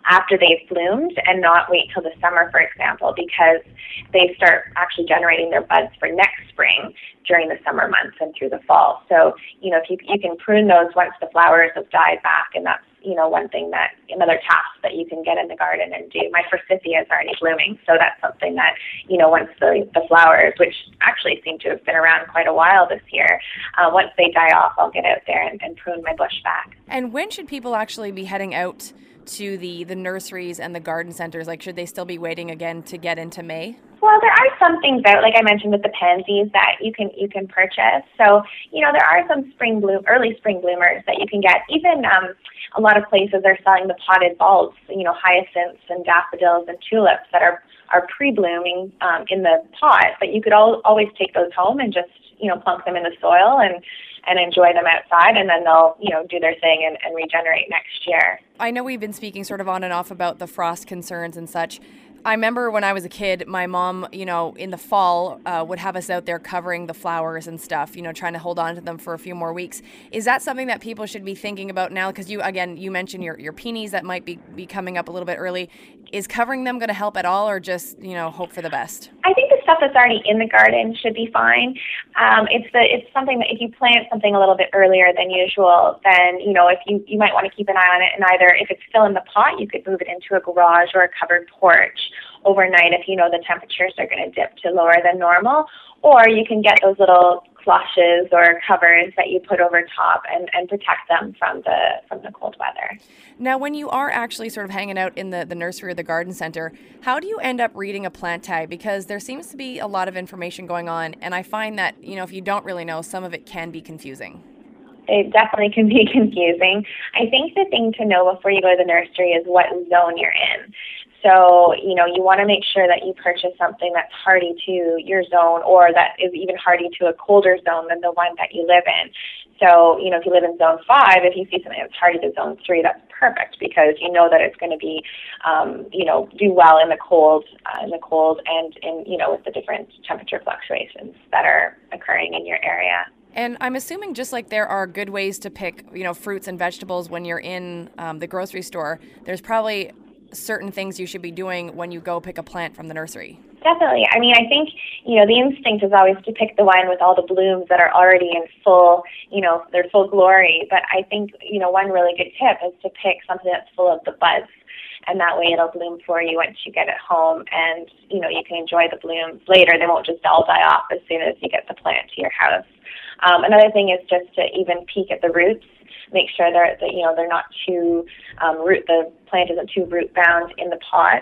after they've bloomed and not wait till the summer, for example, because they start actually generating their buds for next spring during the summer months and through the fall. So, you know, if you, you can prune those once the flowers have died back, and that's, you know, one thing that, another task that you can get in the garden and do. My forsythia is already blooming, so that's something that, you know, once the, the flowers, which actually seem to have been around quite a while this year, uh, once they die off, I'll get out there and, and prune my bush back. And when should people actually be heading out to the, the nurseries and the garden centers? Like, should they still be waiting again to get into May? Well, there are some things out, like I mentioned with the pansies, that you can you can purchase. So, you know, there are some spring bloom, early spring bloomers that you can get. Even um, a lot of places are selling the potted bulbs, you know, hyacinths and daffodils and tulips that are, are pre-blooming um, in the pot. But you could al- always take those home and just, you know, plunk them in the soil and and enjoy them outside, and then they'll, you know, do their thing and, and regenerate next year. I know we've been speaking sort of on and off about the frost concerns and such. I remember when I was a kid, my mom, you know, in the fall uh, would have us out there covering the flowers and stuff, you know, trying to hold on to them for a few more weeks. Is that something that people should be thinking about now? Because you, again, you mentioned your, your peonies that might be, be coming up a little bit early. Is covering them going to help at all, or just, you know, hope for the best? I think the stuff that's already in the garden should be fine. Um, it's the it's something that if you plant something a little bit earlier than usual, then, you know, if you, you might want to keep an eye on it, and either if it's still in the pot, you could move it into a garage or a covered porch overnight if you know the temperatures are going to dip to lower than normal, or you can get those little cloches or covers that you put over top and, and protect them from the from the cold weather. Now, when you are actually sort of hanging out in the, the nursery or the garden center, how do you end up reading a plant tag? Because there seems to be a lot of information going on, and I find that, you know, if you don't really know, some of it can be confusing. It definitely can be confusing. I think the thing to know before you go to the nursery is what zone you're in. So, you know, you want to make sure that you purchase something that's hardy to your zone, or that is even hardy to a colder zone than the one that you live in. So, you know, if you live in zone five, if you see something that's hardy to zone three, that's perfect, because you know that it's going to be, um, you know, do well in the cold, uh, in the cold and in, you know, with the different temperature fluctuations that are occurring in your area. And I'm assuming just like there are good ways to pick, you know, fruits and vegetables when you're in um, the grocery store, there's probably certain things you should be doing when you go pick a plant from the nursery. Definitely. I mean, I think, you know, the instinct is always to pick the one with all the blooms that are already in full, you know, their full glory. But I think, you know, one really good tip is to pick something that's full of the buds. And that way it'll bloom for you once you get it home, and, you know, you can enjoy the blooms later. They won't just all die off as soon as you get the plant to your house. Um, another thing is just to even peek at the roots. Make sure they're, that, you know, they're not too um, root, the plant isn't too root bound in the pot.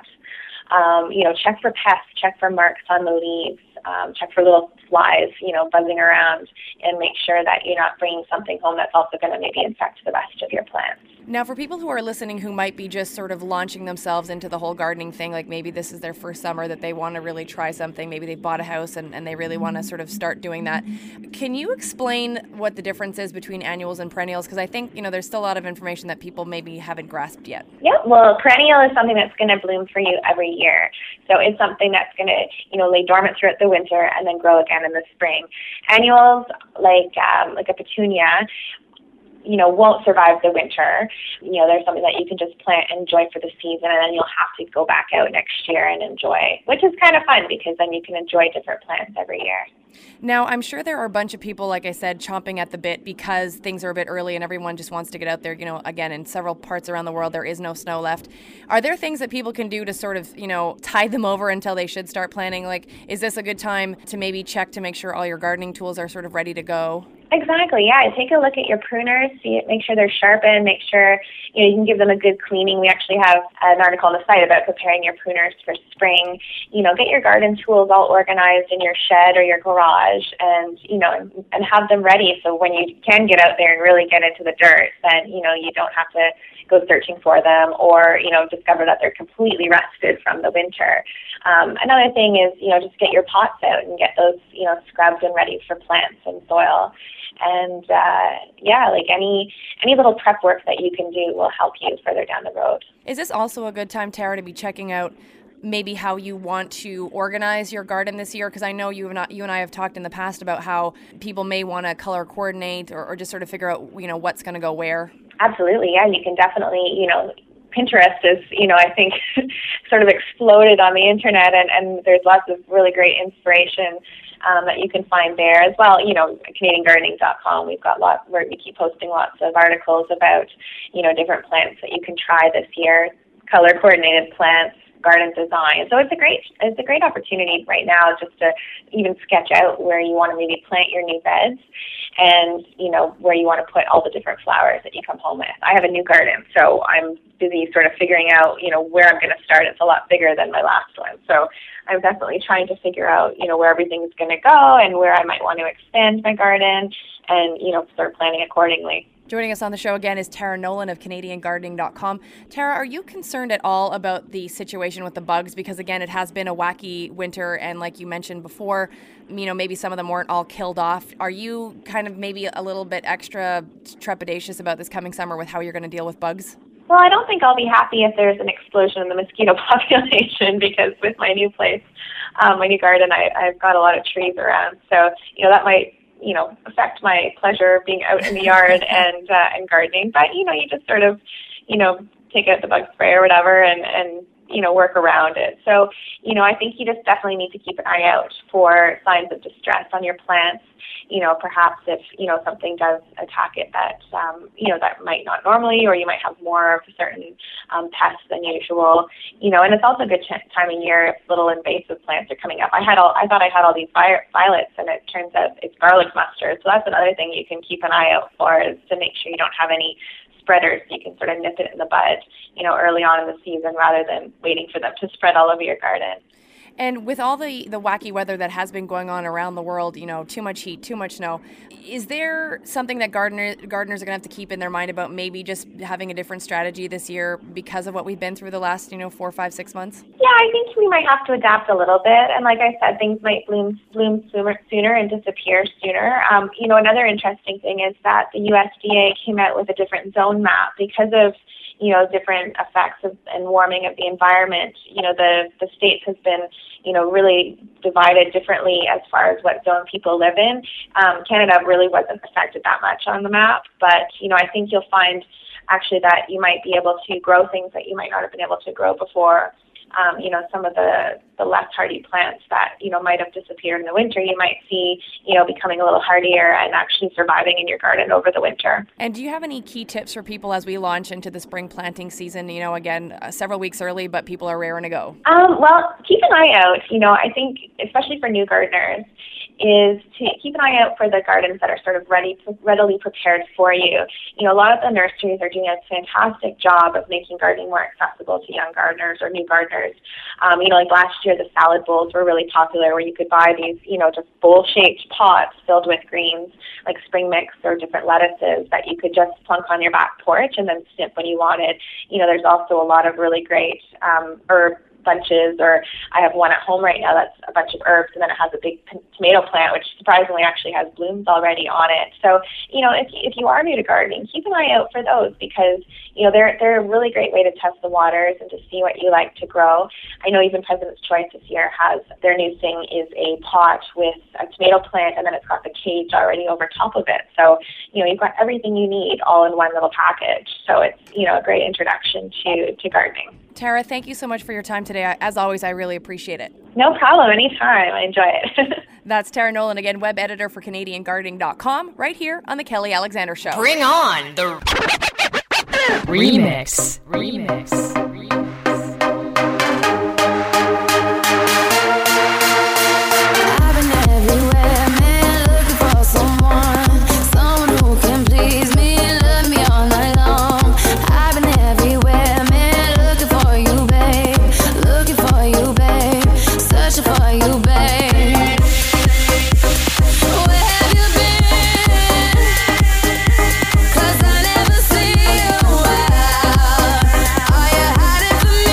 Um, you know, check for pests, check for marks on the leaves, um, check for little flies, you know, buzzing around, and make sure that you're not bringing something home that's also going to maybe infect the rest of your plants. Now, for people who are listening who might be just sort of launching themselves into the whole gardening thing, like maybe this is their first summer that they want to really try something, maybe they bought a house and, and they really want to sort of start doing that. Can you explain what the difference is between annuals and perennials? Because I think, you know, there's still a lot of information that people maybe haven't grasped yet. Yeah, well, perennial is something that's going to bloom for you every year. So it's something that's going to, you know, lay dormant throughout the winter and then grow again in the spring. Annuals, like um, like a petunia, you know, won't survive the winter. You know, there's something that you can just plant and enjoy for the season, and then you'll have to go back out next year and enjoy, which is kind of fun because then you can enjoy different plants every year. Now, I'm sure there are a bunch of people, like I said, chomping at the bit because things are a bit early and everyone just wants to get out there. You know, again, in several parts around the world, there is no snow left. Are there things that people can do to sort of, you know, tide them over until they should start planting? Like, is this a good time to maybe check to make sure all your gardening tools are sort of ready to go? Exactly, yeah. Take a look at your pruners, see it, make sure they're sharpened, make sure, you know, you can give them a good cleaning. We actually have an article on the site about preparing your pruners for spring. You know, get your garden tools all organized in your shed or your garage, and, you know, and, and have them ready so when you can get out there and really get into the dirt, then, you know, you don't have to go searching for them or, you know, discover that they're completely rusted from the winter. Um, another thing is, you know, just get your pots out and get those, you know, scrubbed and ready for plants and soil. And, uh, yeah, like any any little prep work that you can do will help you further down the road. Is this also a good time, Tara, to be checking out maybe how you want to organize your garden this year? Because I know you and, I, you and I have talked in the past about how people may want to color coordinate or, or just sort of figure out, you know, what's going to go where. Absolutely, yeah. You can definitely, you know, Pinterest is, you know, I think sort of exploded on the internet, and, and there's lots of really great inspiration um, that you can find there as well. You know, Canadian Gardening dot com, we've got lots, where we keep posting lots of articles about, you know, different plants that you can try this year, color-coordinated plants, garden design. So it's a great it's a great opportunity right now just to even sketch out where you want to maybe plant your new beds, and you know where you want to put all the different flowers that you come home with. I have a new garden, so I'm busy sort of figuring out you know where I'm going to start. It's a lot bigger than my last one, so I'm definitely trying to figure out you know where everything's going to go and where I might want to expand my garden, and you know start planning accordingly. Joining us on the show again is Tara Nolan of Canadian Gardening dot com. Tara, are you concerned at all about the situation with the bugs? Because again, it has been a wacky winter, and like you mentioned before, you know, maybe some of them weren't all killed off. Are you kind of maybe a little bit extra trepidatious about this coming summer with how you're going to deal with bugs? Well, I don't think I'll be happy if there's an explosion in the mosquito population, because with my new place, um, my new garden, I, I've got a lot of trees around. So, you know, that might you know, affect my pleasure of being out in the yard and uh, and gardening. But, you know, you just sort of, you know, take out the bug spray or whatever and, and, you know, work around it. So, you know, I think you just definitely need to keep an eye out for signs of distress on your plants. You know, perhaps if, you know, something does attack it that, um, you know, that might not normally, or you might have more of a certain um, pests than usual, you know, and it's also a good ch- time of year if little invasive plants are coming up. I had all, I thought I had all these vi- violets, and it turns out it's garlic mustard. So that's another thing you can keep an eye out for, is to make sure you don't have any spreaders. You can sort of nip it in the bud, you know, early on in the season rather than waiting for them to spread all over your garden. And with all the, the wacky weather that has been going on around the world, you know, too much heat, too much snow, is there something that gardener, gardeners are going to have to keep in their mind about maybe just having a different strategy this year because of what we've been through the last, you know, four, five, six months? Yeah, I think we might have to adapt a little bit. And like I said, things might bloom, bloom sooner, sooner and disappear sooner. Um, you know, another interesting thing is that the U S D A came out with a different zone map because of you know, different effects of, and warming of the environment. You know, the, the states has been, you know, really divided differently as far as what zone people live in. Um, Canada really wasn't affected that much on the map, but, you know, I think you'll find actually that you might be able to grow things that you might not have been able to grow before. Um, you know, some of the, the less hardy plants that, you know, might have disappeared in the winter, you might see, you know, becoming a little hardier and actually surviving in your garden over the winter. And do you have any key tips for people as we launch into the spring planting season? You know, again, uh, several weeks early, but people are raring to go. Um, well, keep an eye out. You know, I think, especially for new gardeners, is to keep an eye out for the gardens that are sort of ready, readily prepared for you. You know, a lot of the nurseries are doing a fantastic job of making gardening more accessible to young gardeners or new gardeners. Um, you know, like last year, the salad bowls were really popular, where you could buy these, you know, just bowl-shaped pots filled with greens, like spring mix or different lettuces that you could just plunk on your back porch and then snip when you wanted. You know, there's also a lot of really great um, herb bunches, or I have one at home right now that's a bunch of herbs, and then it has a big p- tomato plant, which surprisingly actually has blooms already on it. So, you know, if if you are new to gardening, keep an eye out for those, because, you know, they're they're a really great way to test the waters and to see what you like to grow. I know even President's Choice this year has, their new thing is a pot with a tomato plant, and then it's got the cage already over top of it. So, you know, you've got everything you need all in one little package. So it's, you know, a great introduction to, to gardening. Tara, thank you so much for your time today. As always, I really appreciate it. No problem. Anytime. I enjoy it. That's Tara Nolan, again, web editor for Canadian Gardening dot com, right here on The Kelly Alexander Show. Bring on the remix. Remix. Remix. Cause I never see you. Are you hiding from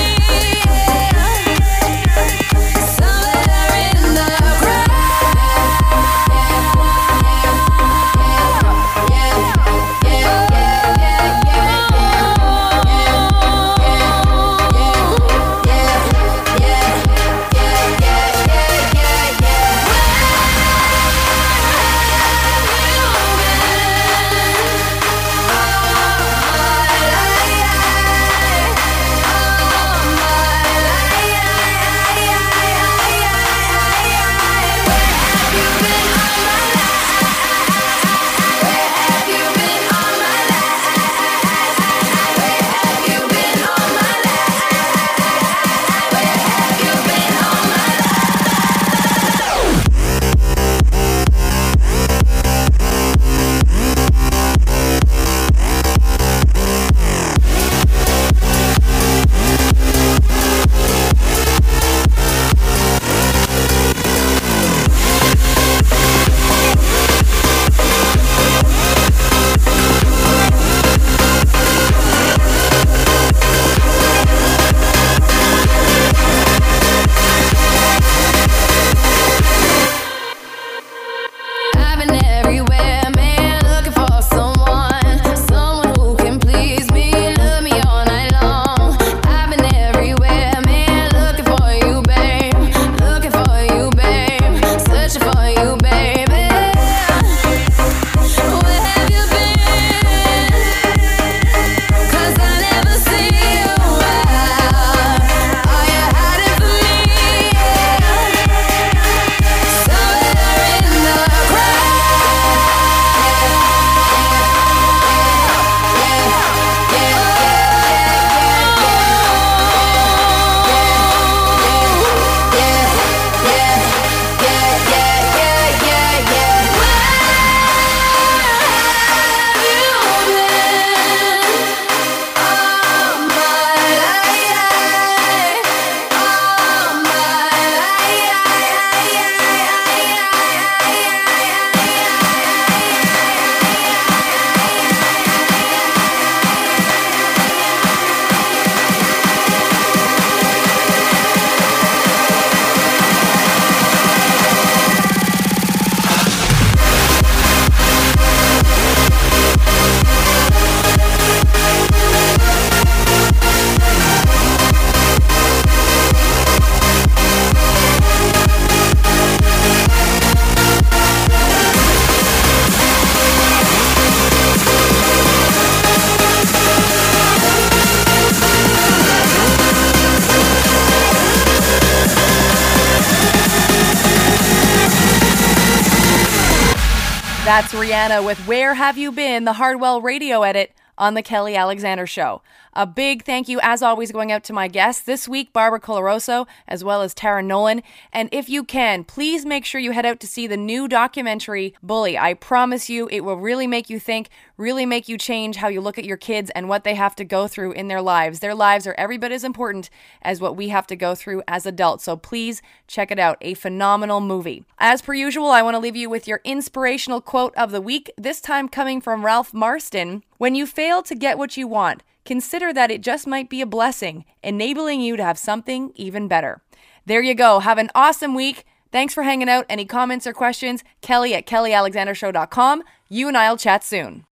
That's Rihanna with Where Have You Been, the Hardwell radio edit on The Kelly Alexander Show. A big thank you, as always, going out to my guests this week, Barbara Coloroso, as well as Tara Nolan. And if you can, please make sure you head out to see the new documentary, Bully. I promise you, it will really make you think, really make you change how you look at your kids and what they have to go through in their lives. Their lives are every bit as important as what we have to go through as adults. So please check it out. A phenomenal movie. As per usual, I want to leave you with your inspirational quote of the week, this time coming from Ralph Marston. When you fail to get what you want, consider that it just might be a blessing, enabling you to have something even better. There you go. Have an awesome week. Thanks for hanging out. Any comments or questions? Kelly at kelly alexander show dot com. You and I'll chat soon.